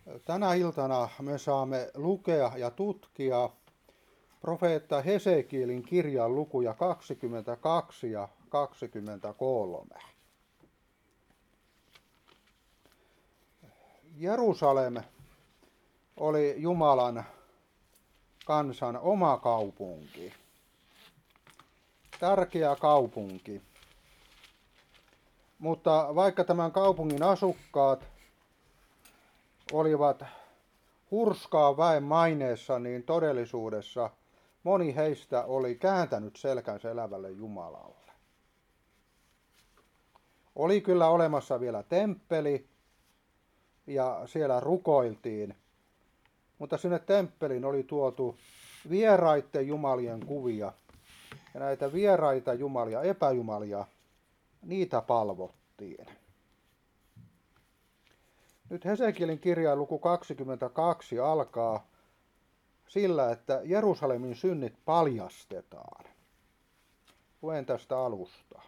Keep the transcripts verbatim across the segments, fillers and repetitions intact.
Tänä iltana me saamme lukea ja tutkia profeetta Hesekielin kirjan lukuja kaksikymmentäkaksi ja kaksikymmentäkolme. Jerusalem oli Jumalan kansan oma kaupunki. Tärkeä kaupunki. Mutta vaikka tämän kaupungin asukkaat olivat hurskaa väen maineessa, niin todellisuudessa moni heistä oli kääntänyt selkänsä elävälle Jumalalle. Oli kyllä olemassa vielä temppeli ja siellä rukoiltiin, mutta sinne temppeliin oli tuotu vieraiden jumalien kuvia. Ja näitä vieraita jumalia, epäjumalia, niitä palvottiin. Nyt Hesekielin kirjan luku kaksikymmentäkaksi alkaa sillä, että Jerusalemin synnit paljastetaan. Luen tästä alusta.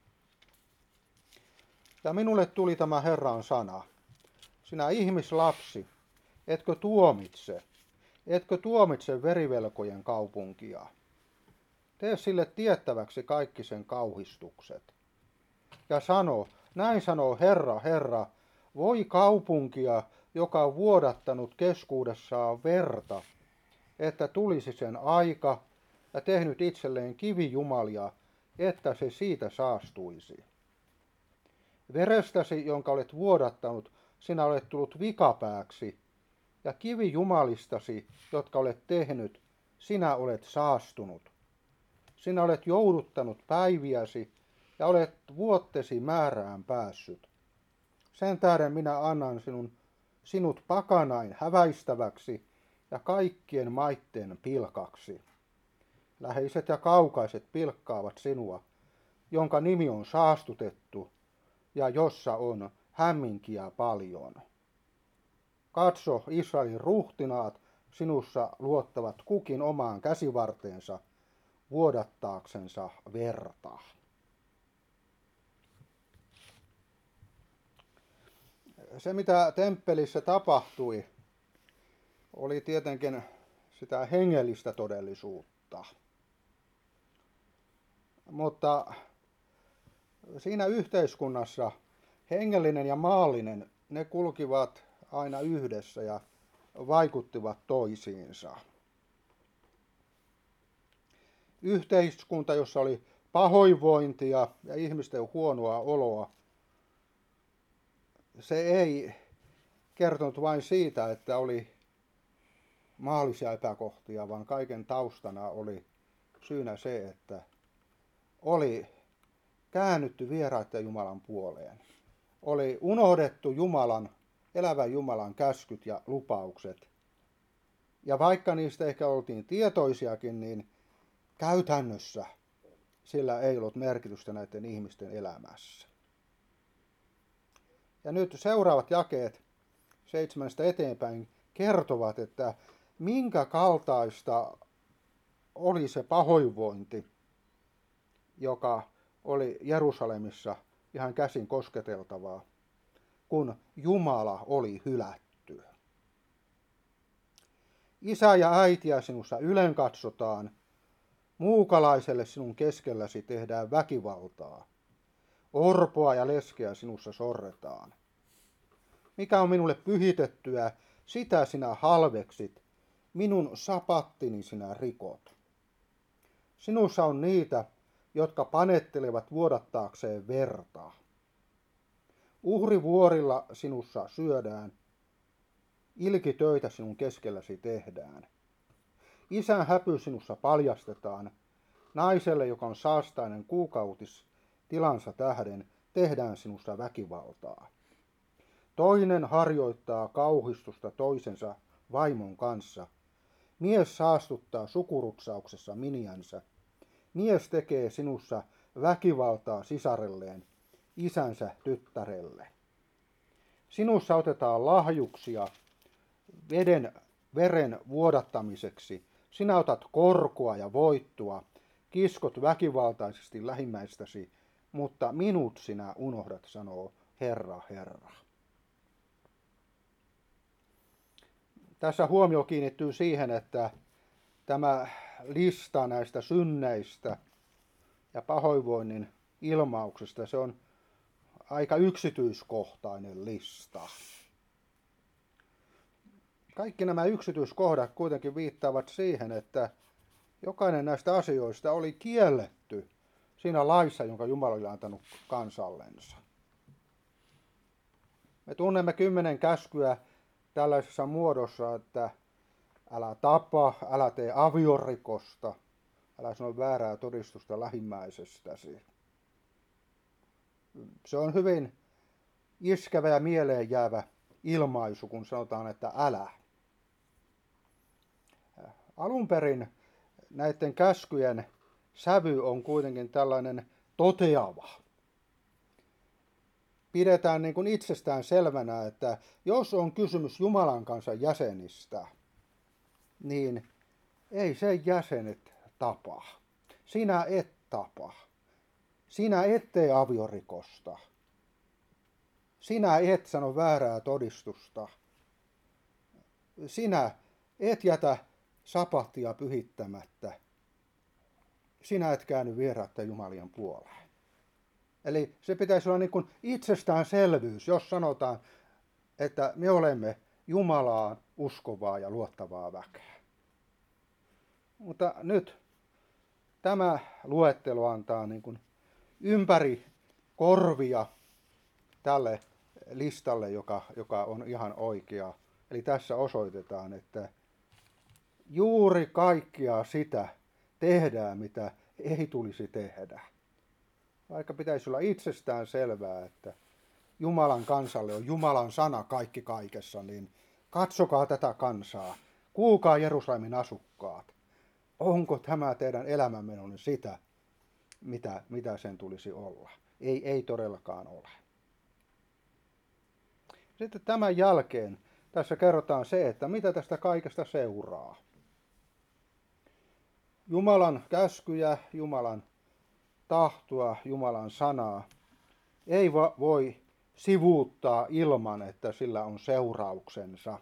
Ja minulle tuli tämä Herran sana. Sinä ihmislapsi, etkö tuomitse, etkö tuomitse verivelkojen kaupunkia? Tee sille tiettäväksi kaikki sen kauhistukset. Ja sano, näin sanoo Herra, Herra, voi kaupunkia, joka on vuodattanut keskuudessaan verta, että tulisi sen aika ja tehnyt itselleen kivijumalia, että se siitä saastuisi. Verestäsi, jonka olet vuodattanut, sinä olet tullut vikapääksi, ja kivijumalistasi, jotka olet tehnyt, sinä olet saastunut. Sinä olet jouduttanut päiviäsi ja olet vuottesi määrään päässyt. Sen tähden minä annan sinun, sinut pakanain häväistäväksi ja kaikkien maitten pilkaksi. Läheiset ja kaukaiset pilkkaavat sinua, jonka nimi on saastutettu ja jossa on hämminkiä paljon. Katso, Israelin ruhtinaat sinussa luottavat kukin omaan käsivarteensa vuodattaaksensa verta. Se, mitä temppelissä tapahtui, oli tietenkin sitä hengellistä todellisuutta. Mutta siinä yhteiskunnassa hengellinen ja maallinen, ne kulkivat aina yhdessä ja vaikuttivat toisiinsa. Yhteiskunta, jossa oli pahoinvointia ja ihmisten huonoa oloa, se ei kertonut vain siitä, että oli maallisia epäkohtia, vaan kaiken taustana oli syynä se, että oli käännytty vieraiden Jumalan puoleen. Oli unohdettu Jumalan, elävän Jumalan käskyt ja lupaukset. Ja vaikka niistä ehkä oltiin tietoisiakin, niin käytännössä sillä ei ollut merkitystä näiden ihmisten elämässä. Ja nyt seuraavat jakeet seitsemästä eteenpäin kertovat, että minkä kaltaista oli se pahoinvointi, joka oli Jerusalemissa ihan käsin kosketeltavaa, kun Jumala oli hylätty. Isä ja äitiä sinussa ylen katsotaan, muukalaiselle sinun keskelläsi tehdään väkivaltaa. Orpoa ja leskeä sinussa sorretaan. Mikä on minulle pyhitettyä, sitä sinä halveksit, minun sapattini sinä rikot. Sinussa on niitä, jotka panettelevat vuodattaakseen verta. Uhrivuorilla sinussa syödään, ilkitöitä sinun keskelläsi tehdään. Isän häpy sinussa paljastetaan, naiselle, joka on saastainen kuukautis, tilansa tähden tehdään sinusta väkivaltaa. Toinen harjoittaa kauhistusta toisensa vaimon kanssa. Mies saastuttaa sukurutsauksessa miniänsä. Mies tekee sinussa väkivaltaa sisarelleen, isänsä tyttärelle. Sinussa otetaan lahjuksia veden, veren vuodattamiseksi. Sinä otat korkoa ja voittoa, kiskot väkivaltaisesti lähimmäistäsi, mutta minut sinä unohdat, sanoo Herra, Herra. Tässä huomio kiinnittyy siihen, että tämä lista näistä synneistä ja pahoinvoinnin ilmauksista, se on aika yksityiskohtainen lista. Kaikki nämä yksityiskohdat kuitenkin viittaavat siihen, että jokainen näistä asioista oli kielletty siinä laissa, jonka Jumala oli antanut kansallensa. Me tunnemme kymmenen käskyä tällaisessa muodossa, että älä tapa, älä tee aviorikosta, älä sano väärää todistusta lähimmäisestäsi. Se on hyvin iskevä ja mieleen jäävä ilmaisu, kun sanotaan, että älä. Alun perin näiden käskyjen sävy on kuitenkin tällainen toteava. Pidetään niin kuin itsestään selvänä, että jos on kysymys Jumalan kanssa jäsenistä, niin ei se jäsenet tapa. Sinä et tapa. Sinä et tee aviorikosta. Sinä et sano väärää todistusta. Sinä et jätä sapattia pyhittämättä. Sinä et käänny vieraiden jumalien puoleen. Eli se pitäisi olla niin kuin itsestäänselvyys, jos sanotaan, että me olemme Jumalaan uskovaa ja luottavaa väkeä. Mutta nyt tämä luettelo antaa niin kuin ympäri korvia tälle listalle, joka, joka on ihan oikea. Eli tässä osoitetaan, että juuri kaikkia sitä tehdään, mitä ei tulisi tehdä. Vaikka pitäisi olla itsestään selvää, että Jumalan kansalle on Jumalan sana kaikki kaikessa, niin katsokaa tätä kansaa. Kuulkaa Jerusalemin asukkaat. Onko tämä teidän elämänmenonne sitä, mitä, mitä sen tulisi olla? Ei, ei todellakaan ole. Sitten tämän jälkeen tässä kerrotaan se, että mitä tästä kaikesta seuraa. Jumalan käskyjä, Jumalan tahtoa, Jumalan sanaa ei voi sivuuttaa ilman, että sillä on seurauksensa.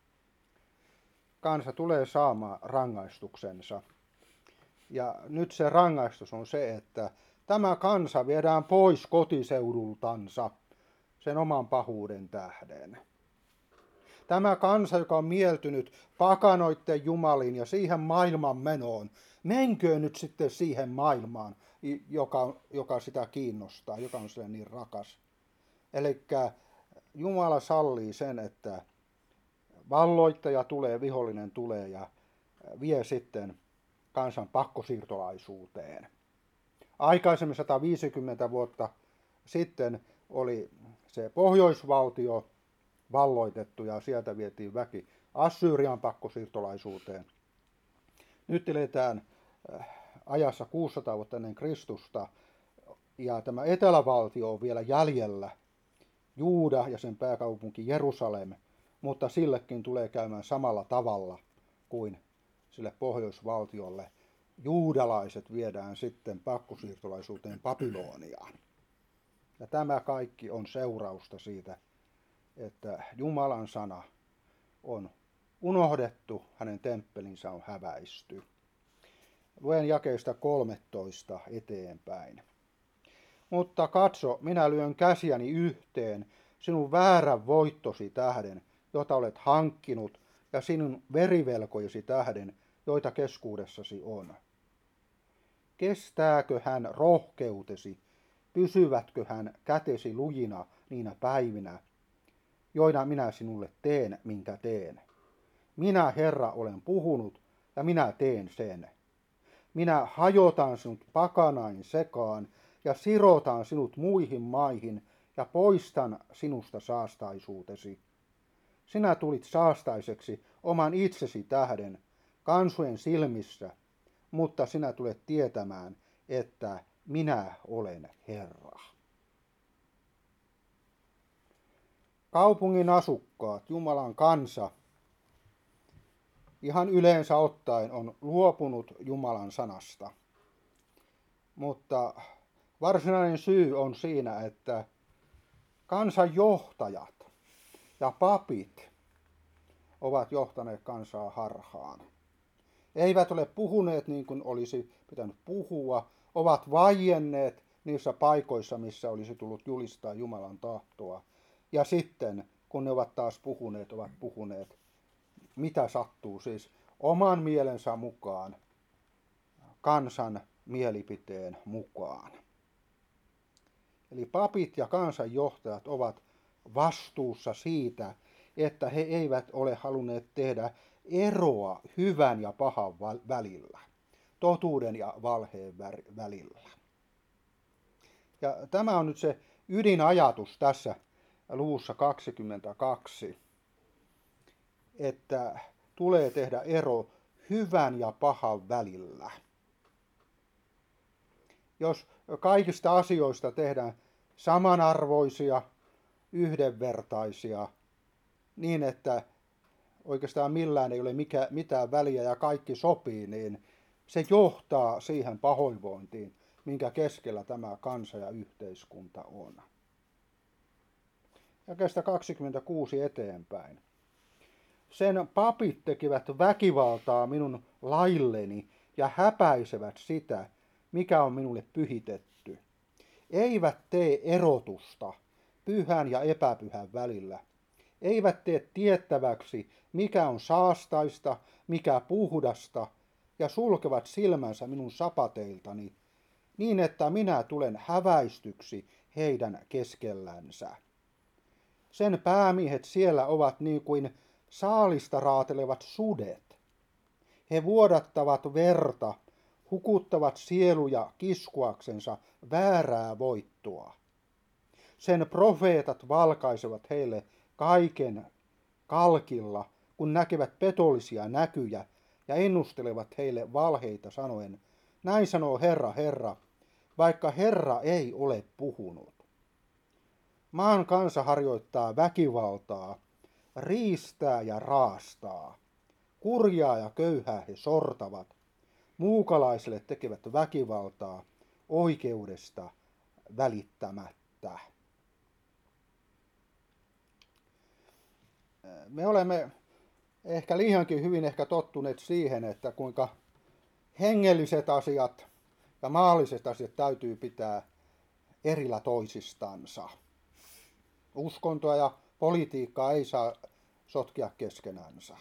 Kansa tulee saamaan rangaistuksensa. Ja nyt se rangaistus on se, että tämä kansa viedään pois kotiseudultansa sen oman pahuuden tähden. Tämä kansa, joka on mieltynyt pakanoitten jumaliin ja siihen maailman menoon, menköön nyt sitten siihen maailmaan, joka, joka sitä kiinnostaa, joka on sille niin rakas. Eli Jumala sallii sen, että valloittaja tulee, vihollinen tulee ja vie sitten kansan pakkosiirtolaisuuteen. Aikaisemmin sata viisikymmentä vuotta sitten oli se pohjoisvaltio valloitettu ja sieltä vietiin väki Assyrian pakkosiirtolaisuuteen. Nyt eletään ajassa kuusisataa vuotta ennen Kristusta ja tämä etelävaltio on vielä jäljellä, Juuda ja sen pääkaupunki Jerusalem, mutta sillekin tulee käymään samalla tavalla kuin sille pohjoisvaltiolle. Juudalaiset viedään sitten pakkosiirtolaisuuteen Babyloniaan. Ja tämä kaikki on seurausta siitä, että Jumalan sana on unohdettu, hänen temppelinsä on häväisty. Luen jakeesta kolmetoista eteenpäin. Mutta katso, minä lyön käsiäni yhteen sinun väärän voittosi tähden, jota olet hankkinut, ja sinun verivelkojesi tähden, joita keskuudessasi on. Kestääkö hän rohkeutesi, pysyvätkö hän kätesi lujina niinä päivinä, joina minä sinulle teen, minkä teen. Minä, Herra, olen puhunut, ja minä teen sen. Minä hajotan sinut pakanain sekaan, ja sirotan sinut muihin maihin, ja poistan sinusta saastaisuutesi. Sinä tulit saastaiseksi oman itsesi tähden, kansojen silmissä, mutta sinä tulet tietämään, että minä olen Herra. Kaupungin asukkaat, Jumalan kansa, ihan yleensä ottaen on luopunut Jumalan sanasta. Mutta varsinainen syy on siinä, että kansan johtajat ja papit ovat johtaneet kansaa harhaan. Eivät ole puhuneet niin kuin olisi pitänyt puhua, ovat vaienneet niissä paikoissa, missä olisi tullut julistaa Jumalan tahtoa. Ja sitten, kun ne ovat taas puhuneet, ovat puhuneet, mitä sattuu, siis oman mielensä mukaan, kansan mielipiteen mukaan. Eli papit ja kansanjohtajat ovat vastuussa siitä, että he eivät ole halunneet tehdä eroa hyvän ja pahan välillä, totuuden ja valheen välillä. Ja tämä on nyt se ydinajatus tässä luvussa kaksikymmentäkaksi, että tulee tehdä ero hyvän ja pahan välillä. Jos kaikista asioista tehdään samanarvoisia, yhdenvertaisia, niin että oikeastaan millään ei ole mikä, mitään väliä ja kaikki sopii, niin se johtaa siihen pahoinvointiin, minkä keskellä tämä kansa ja yhteiskunta on. Jakeesta kaksikymmentäkuusi eteenpäin. Sen papit tekivät väkivaltaa minun lailleni ja häpäisevät sitä, mikä on minulle pyhitetty. Eivät tee erotusta pyhän ja epäpyhän välillä. Eivät tee tiettäväksi, mikä on saastaista, mikä puhdasta, ja sulkevat silmänsä minun sapateiltani, niin että minä tulen häväistyksi heidän keskellänsä. Sen päämiehet siellä ovat niin kuin saalista raatelevat sudet. He vuodattavat verta, hukuttavat sieluja kiskuaksensa väärää voittoa. Sen profeetat valkaisevat heille kaiken kalkilla, kun näkevät petollisia näkyjä ja ennustelevat heille valheita sanoen, näin sanoo Herra, Herra, vaikka Herra ei ole puhunut. Maan kansa harjoittaa väkivaltaa, riistää ja raastaa, kurjaa ja köyhää he sortavat, muukalaisille tekevät väkivaltaa oikeudesta välittämättä. Me olemme ehkä liiankin hyvin ehkä tottuneet siihen, että kuinka hengelliset asiat ja maalliset asiat täytyy pitää erillä toisistansa. Uskontoa ja politiikkaa ei saa sotkea keskenänsä.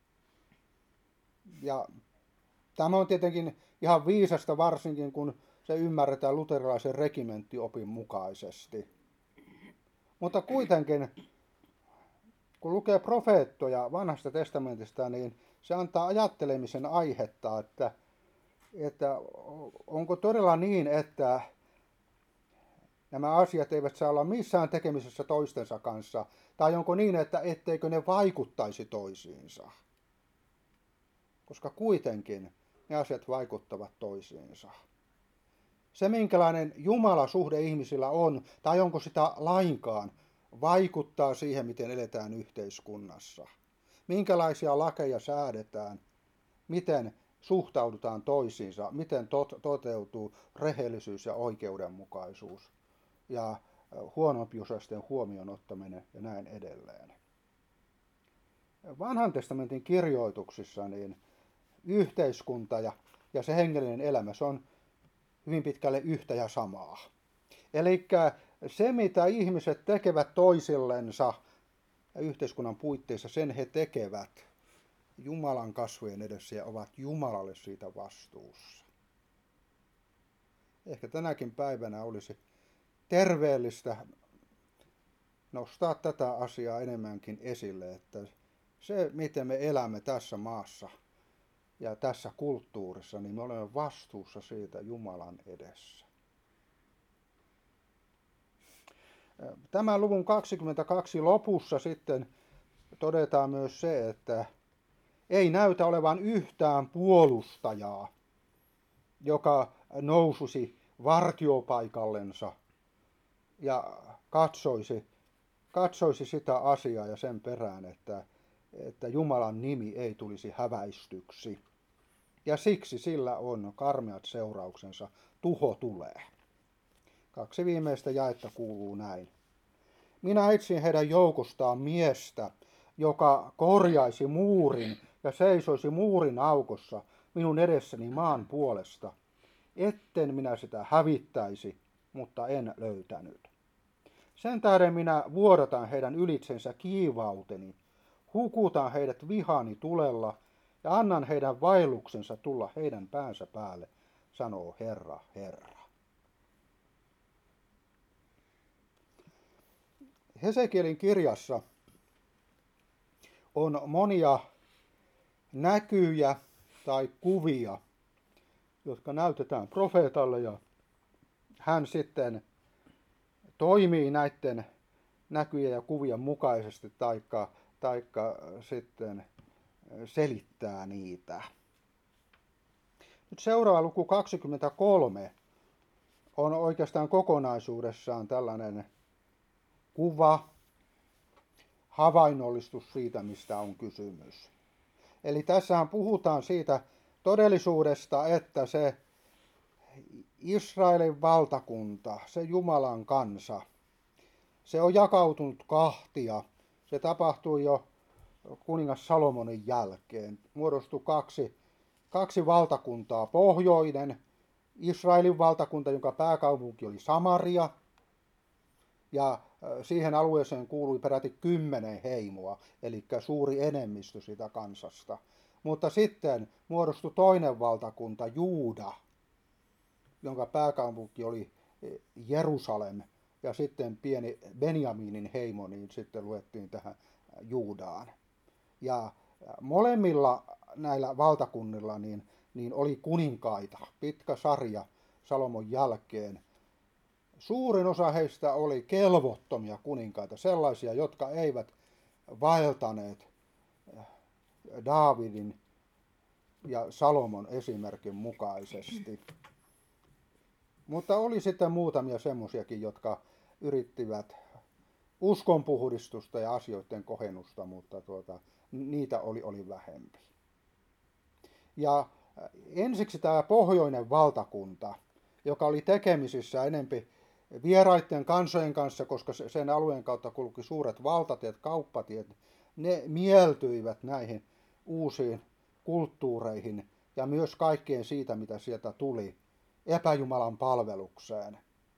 Ja tämä on tietenkin ihan viisasta, varsinkin kun se ymmärretään luterilaisen regimenttiopin mukaisesti. Mutta kuitenkin, kun lukee profeettoja vanhasta testamentista, niin se antaa ajattelemisen aihetta, että, että onko todella niin, että nämä asiat eivät saa olla missään tekemisessä toistensa kanssa, tai onko niin, että etteikö ne vaikuttaisi toisiinsa. Koska kuitenkin ne asiat vaikuttavat toisiinsa. Se, minkälainen Jumalasuhde ihmisillä on, tai onko sitä lainkaan, vaikuttaa siihen, miten eletään yhteiskunnassa. Minkälaisia lakeja säädetään, miten suhtaudutaan toisiinsa, miten tot- toteutuu rehellisyys ja oikeudenmukaisuus ja huonompiosaisten huomioon ottaminen ja näin edelleen. Vanhan testamentin kirjoituksissa niin yhteiskunta ja, ja se hengellinen elämä, se on hyvin pitkälle yhtä ja samaa. Eli se, mitä ihmiset tekevät toisillensa ja yhteiskunnan puitteissa, sen he tekevät Jumalan kasvojen edessä ja ovat Jumalalle siitä vastuussa. Ehkä tänäkin päivänä olisi terveellistä nostaa tätä asiaa enemmänkin esille, että se, miten me elämme tässä maassa ja tässä kulttuurissa, niin me olemme vastuussa siitä Jumalan edessä. Tämän luvun kaksikymmentäkaksi lopussa sitten todetaan myös se, että ei näytä olevan yhtään puolustajaa, joka noususi vartiopaikallensa ja katsoisi, katsoisi sitä asiaa ja sen perään, että, että Jumalan nimi ei tulisi häväistyksi. Ja siksi sillä on karmeat seurauksensa, tuho tulee. Kaksi viimeistä jaetta kuuluu näin. Minä etsin heidän joukostaan miestä, joka korjaisi muurin ja seisoisi muurin aukossa minun edessäni maan puolesta. Etten minä sitä hävittäisi, mutta en löytänyt. Sen tähden minä vuodatan heidän ylitsensä kiivauteni, hukutan heidät vihani tulella ja annan heidän vaelluksensa tulla heidän päänsä päälle, sanoo Herra, Herra. Hesekielin kirjassa on monia näkyjä tai kuvia, jotka näytetään profeetalle ja hän sitten toimii näiden näkyjä ja kuvien mukaisesti taikka, taikka sitten selittää niitä. Nyt seuraava luku kaksikymmentäkolme on oikeastaan kokonaisuudessaan tällainen kuva, havainnollistus siitä, mistä on kysymys. Eli tässähän puhutaan siitä todellisuudesta, että se Israelin valtakunta, se Jumalan kansa, se on jakautunut kahtia. Se tapahtui jo kuningas Salomonin jälkeen. Muodostui kaksi, kaksi valtakuntaa. Pohjoinen Israelin valtakunta, jonka pääkaupunki oli Samaria, ja siihen alueeseen kuului peräti kymmenen heimoa, eli suuri enemmistö sitä kansasta. Mutta sitten muodostui toinen valtakunta, Juuda, jonka pääkaupunki oli Jerusalem, ja sitten pieni Benjaminin heimo, niin sitten luettiin tähän Juudaan. Ja molemmilla näillä valtakunnilla niin, niin oli kuninkaita, pitkä sarja Salomon jälkeen. Suurin osa heistä oli kelvottomia kuninkaita, sellaisia, jotka eivät vaeltaneet Daavidin ja Salomon esimerkin mukaisesti. Mutta oli sitten muutamia semmoisiakin, jotka yrittivät uskonpuhdistusta ja asioiden kohennusta, mutta tuota, niitä oli, oli vähempi. Ja ensiksi tämä pohjoinen valtakunta, joka oli tekemisissä enempi vieraiden kansojen kanssa, koska sen alueen kautta kulki suuret valtatiet, kauppatiet, ne mieltyivät näihin uusiin kulttuureihin ja myös kaikkeen siitä, mitä sieltä tuli epäjumalan palvelukseen.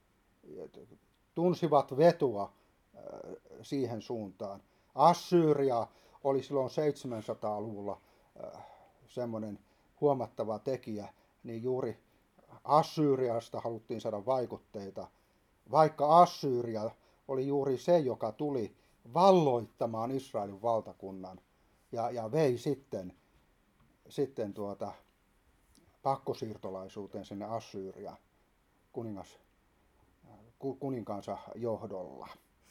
Tunsivat vetua siihen suuntaan. Assyria oli silloin seitsemänsataa-luvulla semmoinen huomattava tekijä, niin juuri Assyriasta haluttiin saada vaikutteita, vaikka Assyria oli juuri se, joka tuli valloittamaan Israelin valtakunnan ja, ja vei sitten, sitten tuota, pakkosiirtolaisuuteen sinne Assyria kuningas, kuninkaansa johdolla.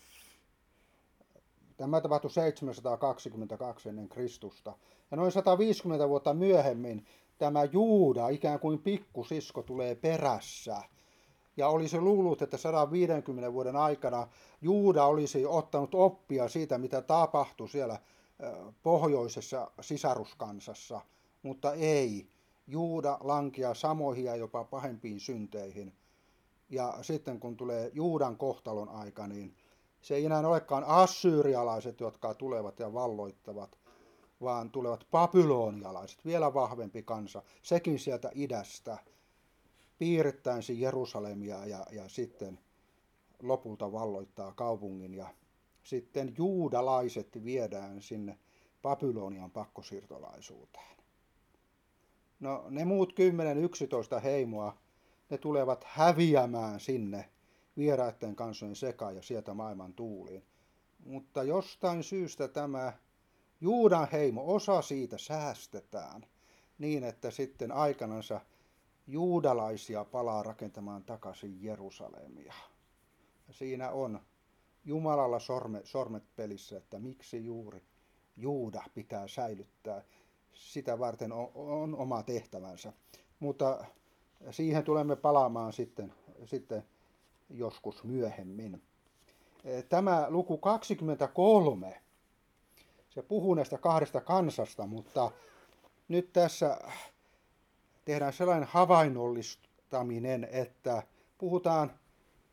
Tämä tapahtui seitsemänsataakaksikymmentäkaksi ennen Kristusta. Ja noin sata viisikymmentä vuotta myöhemmin tämä Juuda, ikään kuin pikkusisko, tulee perässä. Ja olisi luullut, että sata viisikymmentä vuoden aikana Juuda olisi ottanut oppia siitä, mitä tapahtui siellä pohjoisessa sisaruskansassa. Mutta ei. Juuda lankeaa samoihin ja jopa pahempiin synteihin. Ja sitten kun tulee Juudan kohtalon aika, niin se ei enää olekaan assyrialaiset, jotka tulevat ja valloittavat, vaan tulevat babylonialaiset, vielä vahvempi kansa, sekin sieltä idästä, piirittäen Jerusalemia ja, ja sitten lopulta valloittaa kaupungin. Ja sitten juudalaiset viedään sinne Babylonian pakkosiirtolaisuuteen. No ne muut kymmenen yksitoista heimoa, ne tulevat häviämään sinne vieraiden kansojen sekaan ja sieltä maailman tuuliin. Mutta jostain syystä tämä Juudan heimo, osa siitä säästetään niin, että sitten aikanansa juudalaisia palaa rakentamaan takaisin Jerusalemia. Ja siinä on Jumalalla sorme, sormet pelissä, että miksi juuri Juuda pitää säilyttää. Sitä varten on, on oma tehtävänsä. Mutta siihen tulemme palaamaan sitten, sitten joskus myöhemmin. Tämä luku kaksikymmentäkolme, se puhuu näistä kahdesta kansasta, mutta nyt tässä tehdään sellainen havainnollistaminen, että puhutaan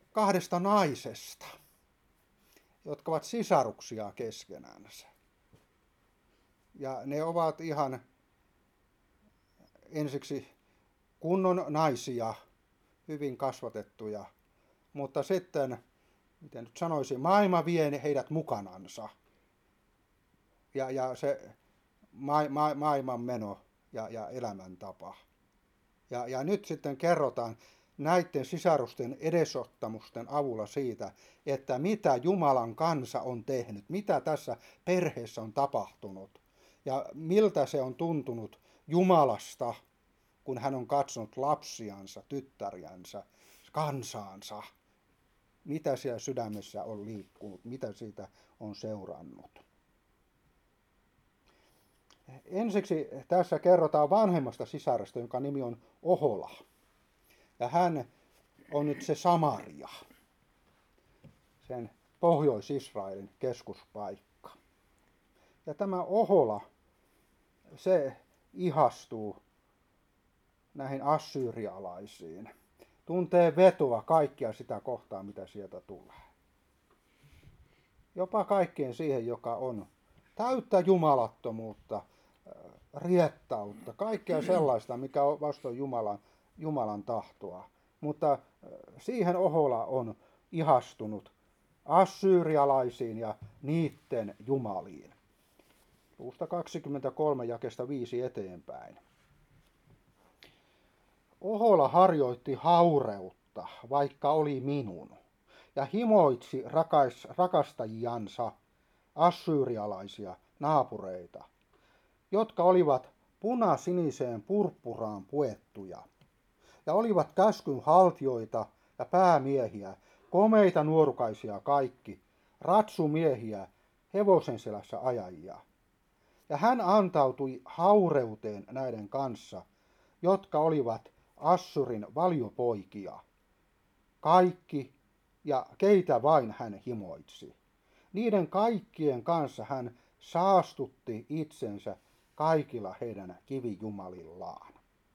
kahdesta naisesta, jotka ovat sisaruksia keskenänsä. Ja ne ovat ihan ensiksi kunnon naisia, hyvin kasvatettuja, mutta sitten, miten nyt sanoisin, maailma vie heidät mukanansa. Ja, ja se ma, ma, maailman meno ja, ja elämäntapa. Ja, ja nyt sitten kerrotaan näiden sisarusten edesottamusten avulla siitä, että mitä Jumalan kansa on tehnyt, mitä tässä perheessä on tapahtunut ja miltä se on tuntunut Jumalasta, kun hän on katsonut lapsiansa, tyttäriänsä, kansaansa. Mitä siellä sydämessä on liikkunut, mitä siitä on seurannut. Ensiksi tässä kerrotaan vanhemmasta sisaresta, jonka nimi on Ohola. Ja hän on nyt se Samaria, sen Pohjois-Israelin keskuspaikka. Ja tämä Ohola, se ihastuu näihin assyrialaisiin. Tuntee vetoa kaikkia sitä kohtaa, mitä sieltä tulee. Jopa kaikkeen siihen, joka on täyttä jumalattomuutta, riettautta, kaikkea sellaista, mikä on vastoin Jumalan, Jumalan tahtoa. Mutta siihen Ohola on ihastunut assyrialaisiin ja niiden jumaliin. Luvusta kaksikymmentäkolme jakesta viisi eteenpäin. Ohola harjoitti haureutta, vaikka oli minun, ja himoitsi rakas, rakastajiansa, assyrialaisia naapureita, jotka olivat punasiniseen purppuraan puettuja, ja olivat käskyn haltioita ja päämiehiä, komeita nuorukaisia kaikki, ratsumiehiä, hevosen selässä ajajia. Ja hän antautui haureuteen näiden kanssa, jotka olivat Assurin valiopoikia, kaikki ja keitä vain hän himoitsi. Niiden kaikkien kanssa hän saastutti itsensä kaikilla heidän kivijumalillaan.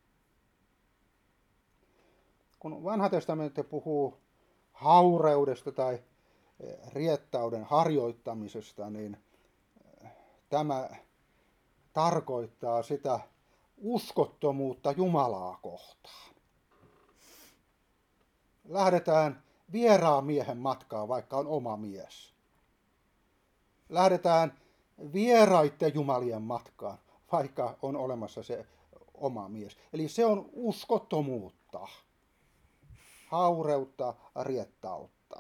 Kun Vanha testamentti puhuu haureudesta tai riettauden harjoittamisesta, niin tämä tarkoittaa sitä uskottomuutta Jumalaa kohtaan. Lähdetään vieraan miehen matkaan, vaikka on oma mies. Lähdetään vieraiden jumalien matkaan, vaikka on olemassa se oma mies. Eli se on uskottomuutta, haureutta, riettautta.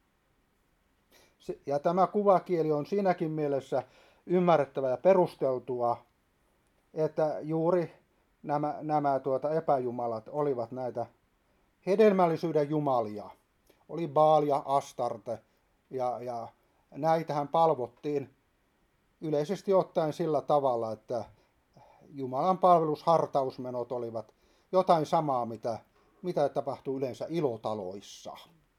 Ja tämä kuvakieli on siinäkin mielessä ymmärrettävä ja perusteltua, että juuri nämä, nämä tuota epäjumalat olivat näitä hedelmällisyyden jumalia. Oli Baal ja Astarte ja, ja näitähän palvottiin yleisesti ottaen sillä tavalla, että Jumalan palvelushartausmenot olivat jotain samaa, mitä, mitä tapahtuu yleensä ilotaloissa.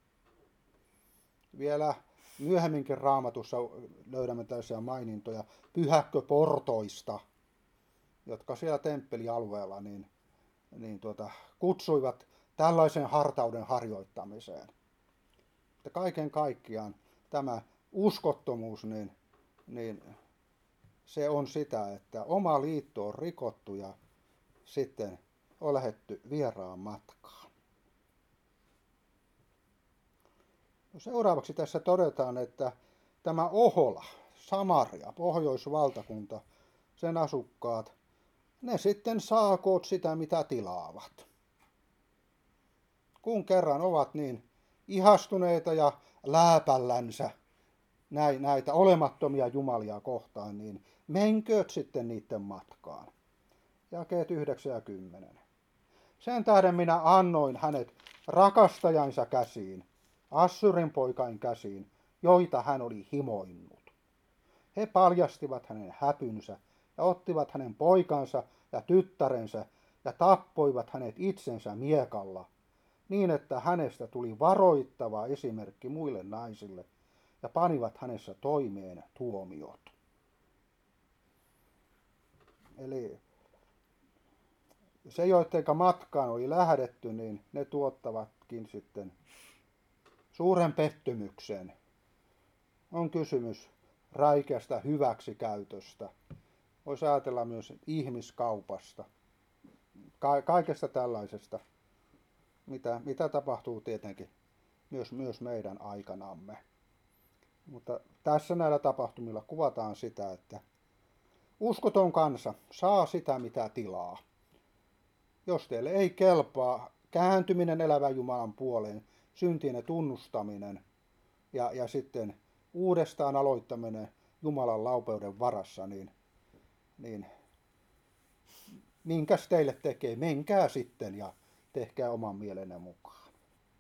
Vielä myöhemminkin Raamatussa löydämme tällaisia mainintoja pyhäkköportoista, jotka siellä temppelialueella niin, niin tuota, kutsuivat tällaisen hartauden harjoittamiseen. Että kaiken kaikkiaan tämä uskottomuus, niin, niin se on sitä, että oma liitto on rikottu ja sitten on lähdetty vieraan matkaan. Seuraavaksi tässä todetaan, että tämä Ohola, Samaria, Pohjoisvaltakunta, sen asukkaat, ne sitten saakoot sitä, mitä tilaavat. Kun kerran ovat niin ihastuneita ja lääpällänsä näitä olemattomia jumalia kohtaan, niin menkööt sitten niiden matkaan. Jakeet yhdeksän ja kymmenen. Sen tähden minä annoin hänet rakastajansa käsiin, Assyrin poikain käsiin, joita hän oli himoinnut. He paljastivat hänen häpynsä ja ottivat hänen poikansa ja tyttärensä ja tappoivat hänet itsensä miekalla, niin että hänestä tuli varoittava esimerkki muille naisille ja panivat hänessä toimeen tuomiot. Eli se, joidenka matkaan oli lähdetty, niin ne tuottavatkin sitten suuren pettymyksen. On kysymys räikeästä hyväksikäytöstä Voisi ajatella myös ihmiskaupasta, ka- kaikesta tällaisesta, mitä, mitä tapahtuu tietenkin myös, myös meidän aikanamme. Mutta tässä näillä tapahtumilla kuvataan sitä, että uskoton kansa saa sitä, mitä tilaa. Jos teille ei kelpaa kääntyminen elävän Jumalan puoleen, syntien tunnustaminen ja, ja sitten uudestaan aloittaminen Jumalan laupeuden varassa, niin, niin minkäs teille tekee? Menkää sitten ja tehkää oman mielenne mukaan.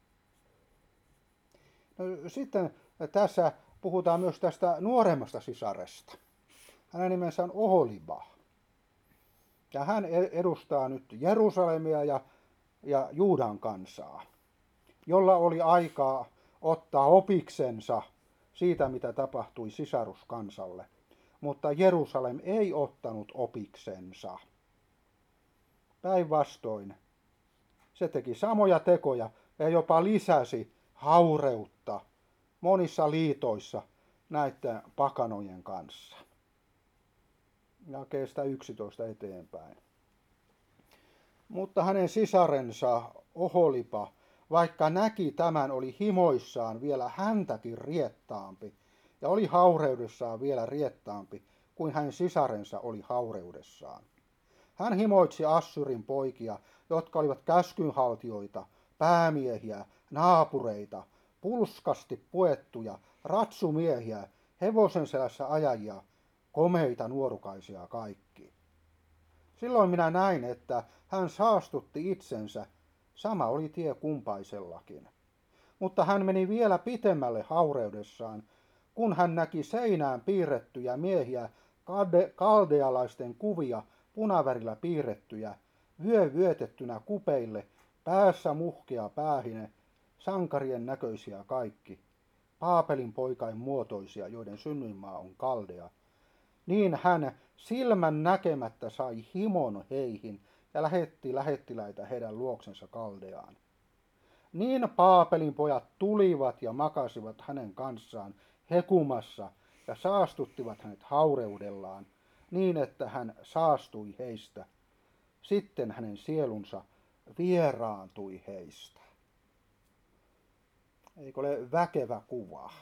No, sitten tässä puhutaan myös tästä nuoremmasta sisaresta. Hänen nimensä on Oholiba. Ja hän edustaa nyt Jerusalemia ja, ja Juudan kansaa, jolla oli aikaa ottaa opiksensa siitä, mitä tapahtui sisaruskansalle. Mutta Jerusalem ei ottanut opiksensa. Päinvastoin se teki samoja tekoja ja jopa lisäsi haureutta monissa liitoissa näiden pakanojen kanssa. Jakeesta yksitoista eteenpäin. Mutta hänen sisarensa Oholiba, vaikka näki tämän, oli himoissaan vielä häntäkin riettaampi ja oli haureudessaan vielä riettaampi kuin hänen sisarensa oli haureudessaan. Hän himoitsi Assyrin poikia, jotka olivat käskynhaltijoita, päämiehiä, naapureita, pulskasti puettuja, ratsumiehiä, hevosen selässä ajajia, komeita nuorukaisia kaikki. Silloin minä näin, että hän saastutti itsensä, sama oli tie kumpaisellakin. Mutta hän meni vielä pitemmälle haureudessaan, kun hän näki seinään piirrettyjä miehiä, kaldealaisten kuvia, punavärillä piirrettyjä, vyö vyötettynä kupeille, päässä muhkea päähine, sankarien näköisiä kaikki, Paapelin poikain muotoisia, joiden synnyinmaa on Kaldea. Niin hän silmän näkemättä sai himon heihin ja lähetti lähettiläitä heidän luoksensa Kaldeaan. Niin Paapelin pojat tulivat ja makasivat hänen kanssaan hekumassa ja saastuttivat hänet haureudellaan, niin että hän saastui heistä. Sitten hänen sielunsa vieraantui heistä. Eikö ole väkevä kuva?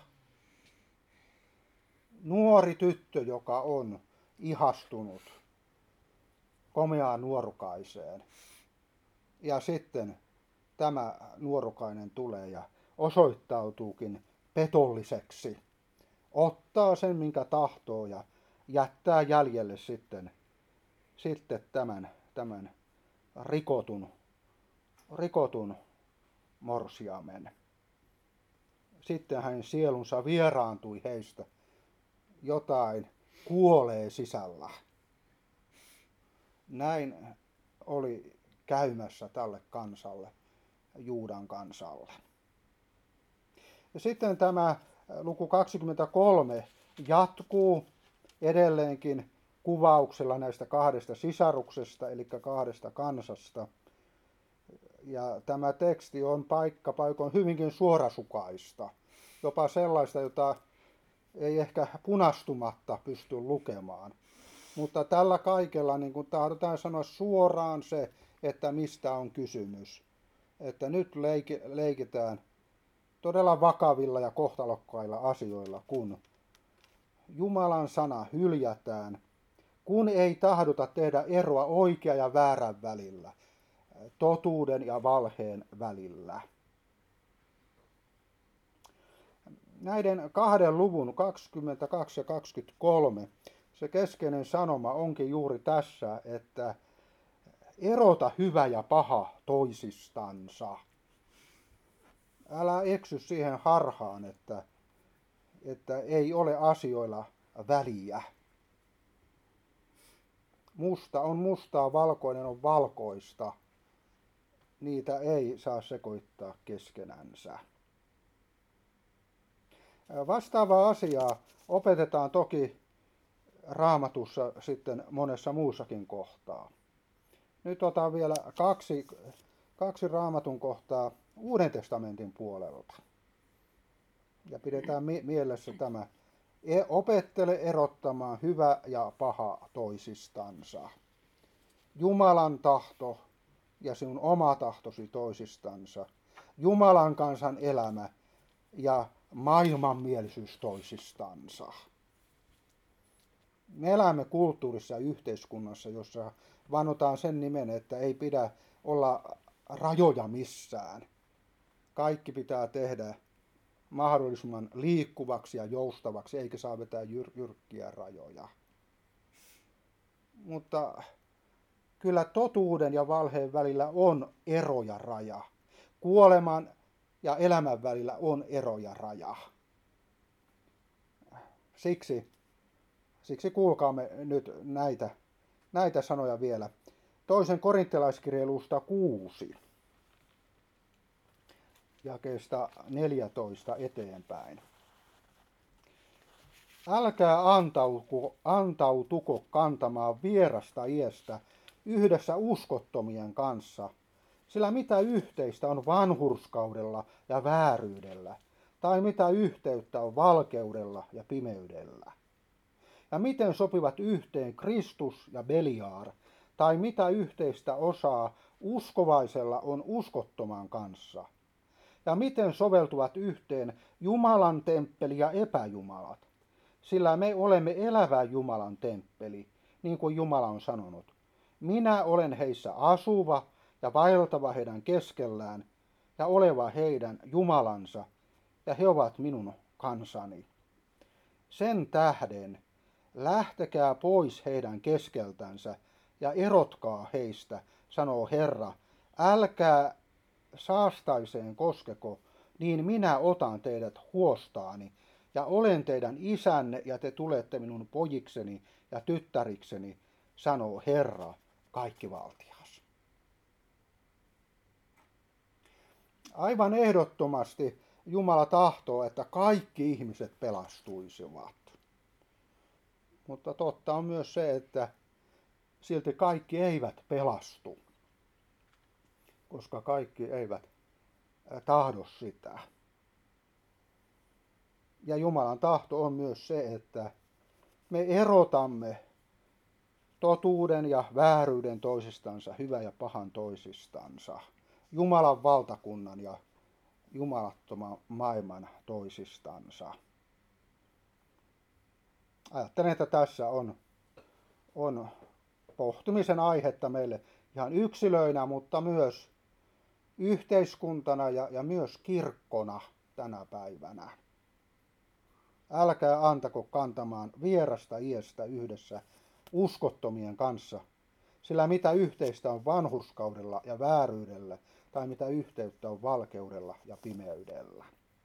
Nuori tyttö, joka on ihastunut komeaan nuorukaiseen. Ja sitten tämä nuorukainen tulee ja osoittautuukin petolliseksi. Ottaa sen, minkä tahtoo ja jättää jäljelle sitten, sitten tämän, tämän rikotun, rikotun morsiamen. Sitten hänen sielunsa vieraantui heistä. Jotain kuolee sisällä. Näin oli käymässä tälle kansalle, Juudan kansalle. Ja sitten tämä luku kaksikymmentäkolme jatkuu edelleenkin kuvauksella näistä kahdesta sisaruksesta, eli kahdesta kansasta. Ja tämä teksti on paikka paikoin hyvinkin suorasukaista, jopa sellaista, jota ei ehkä punastumatta pysty lukemaan. Mutta tällä kaikella niin kuin tahdotaan sanoa suoraan se, että mistä on kysymys. Että nyt leiki, leikitään todella vakavilla ja kohtalokkailla asioilla, kun Jumalan sana hyljätään, kun ei tahdota tehdä eroa oikea ja väärän välillä, totuuden ja valheen välillä. Näiden kahden luvun kaksikymmentäkaksi ja kaksikymmentäkolme se keskeinen sanoma onkin juuri tässä, että erota hyvä ja paha toisistansa. Älä eksy siihen harhaan, että, että ei ole asioilla väliä. Musta on mustaa, valkoinen on valkoista. Niitä ei saa sekoittaa keskenänsä. Vastaavaa asiaa opetetaan toki Raamatussa sitten monessa muussakin kohtaa. Nyt otan vielä kaksi, kaksi Raamatun kohtaa Uuden testamentin puolelta. Ja pidetään mielessä tämä E- opettele erottamaan hyvä ja paha toisistansa. Jumalan tahto ja sinun oma tahtosi toisistansa. Jumalan kansan elämä ja maailmanmielisyys toisistansa. Me elämme kulttuurissa ja yhteiskunnassa, jossa vannotaan sen nimen, että ei pidä olla rajoja missään. Kaikki pitää tehdä mahdollisimman liikkuvaksi ja joustavaksi, eikä saa vetää jyr- jyrkkiä rajoja. Mutta kyllä totuuden ja valheen välillä on ero ja raja. Kuoleman ja elämän välillä on ero ja raja. Siksi, siksi kuulkaamme nyt näitä, näitä sanoja vielä. Toisen korinttilaiskirjeen luvusta kuusi, jakeesta neljätoista eteenpäin. Älkää antautuko, antautuko kantamaan vierasta iestä yhdessä uskottomien kanssa, sillä mitä yhteistä on vanhurskaudella ja vääryydellä, tai mitä yhteyttä on valkeudella ja pimeydellä. Ja miten sopivat yhteen Kristus ja Beliar, tai mitä yhteistä osaa uskovaisella on uskottoman kanssa. Ja miten soveltuvat yhteen Jumalan temppeli ja epäjumalat, sillä me olemme elävä Jumalan temppeli, niin kuin Jumala on sanonut. Minä olen heissä asuva ja vaeltava heidän keskellään ja oleva heidän Jumalansa, ja he ovat minun kansani. Sen tähden lähtekää pois heidän keskeltänsä ja erotkaa heistä, sanoo Herra. Älkää saastaiseen koskeko, niin minä otan teidät huostaani ja olen teidän isänne ja te tulette minun pojikseni ja tyttärikseni, sanoo Herra kaikkivaltias. Aivan ehdottomasti Jumala tahtoo, että kaikki ihmiset pelastuisivat. Mutta totta on myös se, että silti kaikki eivät pelastu, koska kaikki eivät tahdo sitä. Ja Jumalan tahto on myös se, että me erotamme totuuden ja vääryyden toisistansa, hyvän ja pahan toisistansa, Jumalan valtakunnan ja jumalattoman maailman toisistansa. Ajattelen, että tässä on, on pohtimisen aihetta meille ihan yksilöinä, mutta myös yhteiskuntana ja, ja myös kirkkona tänä päivänä. Älkää antako kantamaan vierasta iestä yhdessä uskottomien kanssa, sillä mitä yhteistä on vanhurskaudella ja vääryydellä, tai mitä yhteyttä on valkeudella ja pimeydellä.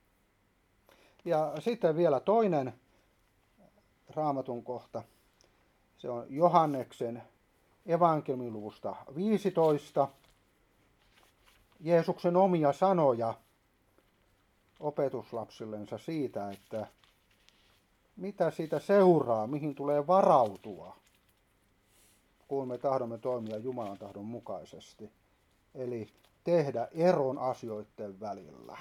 Ja sitten vielä toinen Raamatun kohta, se on Johanneksen evankeliumiluvusta viisitoista, Jeesuksen omia sanoja opetuslapsillensa siitä, että mitä siitä seuraa, mihin tulee varautua, kun me tahdomme toimia Jumalan tahdon mukaisesti. Eli tehdä eron asioiden välillä.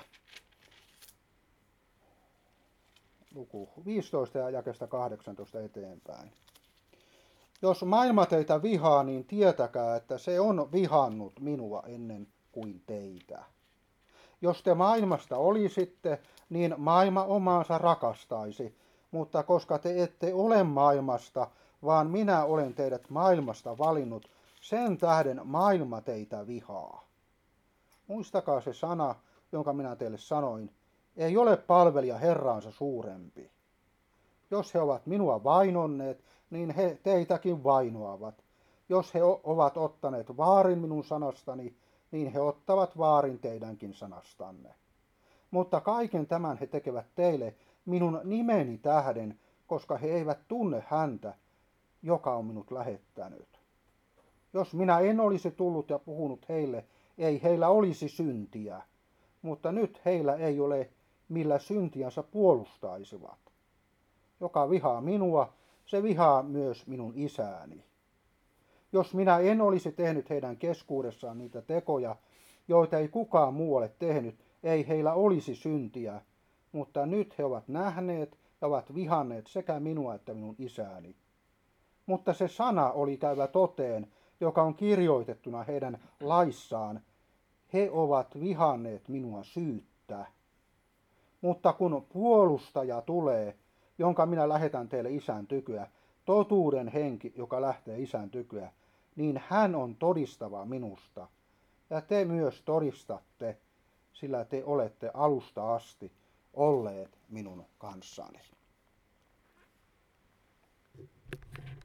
Luku viisitoista ja jakeesta kahdeksantoista eteenpäin. Jos maailma teitä vihaa, niin tietäkää, että se on vihannut minua ennen kuin teitä. Jos te maailmasta olisitte, niin maailma omaansa rakastaisi, mutta koska te ette ole maailmasta, vaan minä olen teidät maailmasta valinnut, sen tähden maailma teitä vihaa. Muistakaa se sana, jonka minä teille sanoin. Ei ole palvelija Herraansa suurempi. Jos he ovat minua vainonneet, niin he teitäkin vainoavat. Jos he ovat ottaneet vaarin minun sanastani, niin he ottavat vaarin teidänkin sanastanne. Mutta kaiken tämän he tekevät teille minun nimeni tähden, koska he eivät tunne häntä, joka on minut lähettänyt. Jos minä en olisi tullut ja puhunut heille, ei heillä olisi syntiä, mutta nyt heillä ei ole, millä syntiänsä puolustaisivat. Joka vihaa minua, se vihaa myös minun isääni. Jos minä en olisi tehnyt heidän keskuudessaan niitä tekoja, joita ei kukaan muu ole tehnyt, ei heillä olisi syntiä, mutta nyt he ovat nähneet ja ovat vihanneet sekä minua että minun isääni. Mutta se sana oli käyvä toteen, joka on kirjoitettuna heidän laissaan. He ovat vihanneet minua syyttä. Mutta kun puolustaja tulee, jonka minä lähetän teille isän tyköä, totuuden henki, joka lähtee isän tyköä, niin hän on todistava minusta. Ja te myös todistatte, sillä te olette alusta asti olleet minun kanssani.